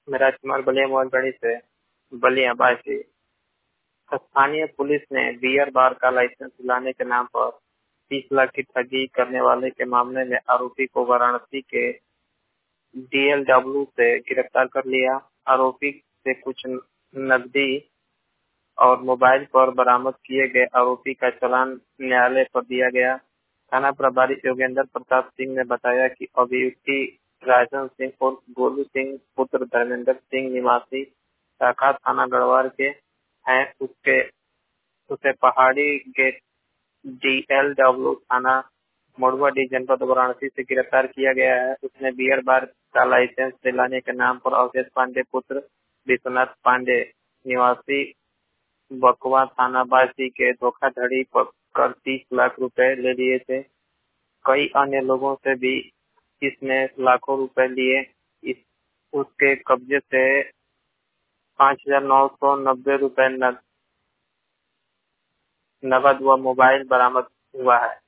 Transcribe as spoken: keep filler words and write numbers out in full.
मेरा इस्तेमाल बलिया मोहनगढ़ी से बलिया बासी। स्थानीय पुलिस ने बियर बार का लाइसेंस दिलाने के नाम पर तीस लाख की ठगी करने वाले के मामले में आरोपी को वाराणसी के डीएलडब्ल्यू से गिरफ्तार कर लिया। आरोपी से कुछ नकदी और मोबाइल पर बरामद किए गए आरोपी का चालान न्यायालय पर दिया गया। थाना प्रभारी योगेंद्र प्रताप सिंह ने बताया कि अभियुक्ति राजन सिंह और गोलू सिंह पुत्र धर्मेंद्र सिंह निवासी शाखा थाना गढ़वाल के हैं। उसके उसे पहाड़ी गेट डीएलडब्ल्यू थाना मोड़वाडी जनपद वाराणसी से गिरफ्तार किया गया है। उसने बियर बार का लाइसेंस दिलाने के नाम पर अवधेश पांडे पुत्र विश्वनाथ पांडे निवासी बकवा थाना बासी के धोखाधड़ी कर तीस लाख रुपए ले लिए थे। कई अन्य लोगों से भी इसने लाखों रुपए लिए। इस उसके कब्जे से पाँच हजार नौ सौ नब्बे रुपए नगद व मोबाइल बरामद हुआ है।